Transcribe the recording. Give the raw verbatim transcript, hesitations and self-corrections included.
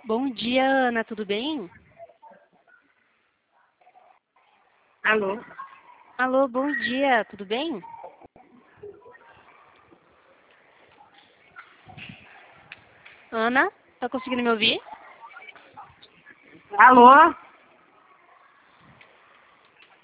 Bom dia, Ana, tudo bem? Alô? Alô, bom dia, tudo bem? Ana, tá conseguindo me ouvir? Alô?